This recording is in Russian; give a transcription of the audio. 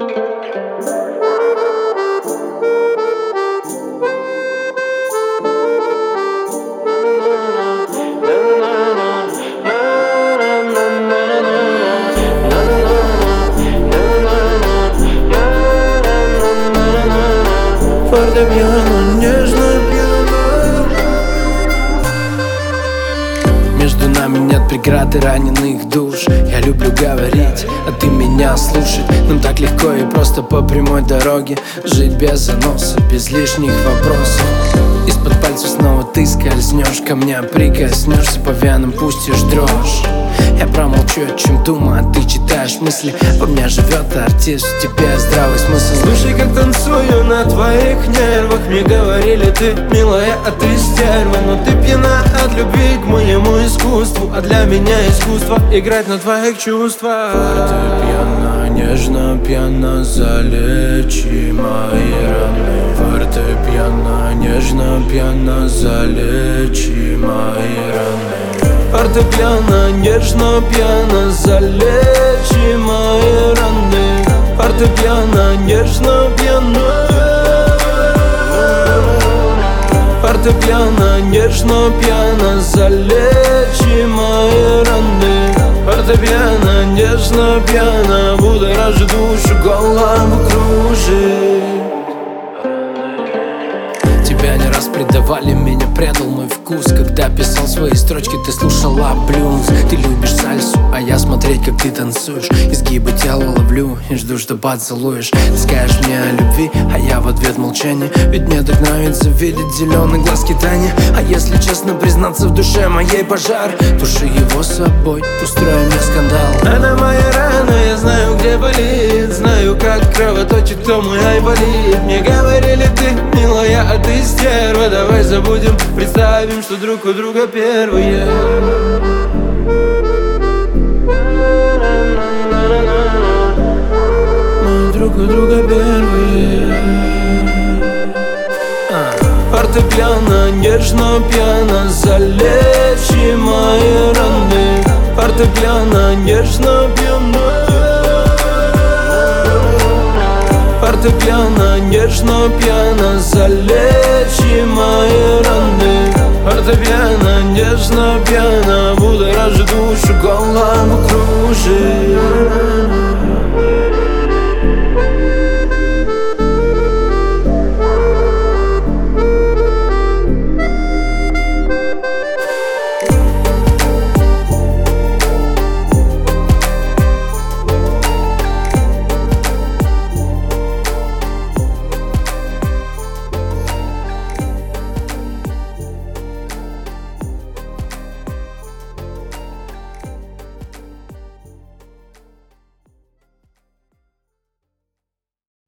Фортепиано нежно пьяно. Между нами нет преград и раненых душ. Я люблю говорить, а ты меня слушать. Нам так легко и просто по прямой дороге жить без заноса, без лишних вопросов. Из-под пальцев снова ты скользнешь, ко мне прикоснешься, по венам пустишь дрожь. Я промолчу, о чем думаю, а ты читаешь мысли. Во мне живет артист, в тебе здравый смысл. Слушай, как танцую на твоих нервах. Мне говорили, ты милая, а ты стерва. Но ты пьяна от любви к моему искусству. А для меня искусство играть на твоих чувствах. Фортепиано нежно, пьяно, залечи мои раны. Фортепиано нежно, пьяно, залечи мои раны. Фортепиано нежно, пьяно, залечи мои раны. Фортепиано нежно, пьяно. Фортепиано нежно, пьяно, залечи мои раны. Фортепиано нежно, пьяно, будоражит душу, голову кружит. Тебя не раз предавали, меня предал мой вкус. Когда писал свои строчки, ты слушала блюз. Ты любишь сальсу, а я смотреть, как ты танцуешь. Изгибы тела ловлю и жду, что поцелуешь. Ты скажешь мне о любви, а я в ответ молчание. Ведь мне так нравится видеть зеленый глазки Тани. А если честно признаться, в душе моей пожар. Туши его собой, устрой мне скандал. Она моя рана, я знаю, где болит. Знаю, как кровоточит, кто мой айболит. Мне говорили, ты милая, а ты стерва. Давай забудем, представим, что друг у друга первые. Мы друг у друга первые. Фортепиано нежно, пьяно, залечи мои раны. Фортепиано нежно, пьяно. Фортепиано нежно, пьяно, залечи мои раны. Фортепиано нежно, пьяно, будоражит душу, голову кружит.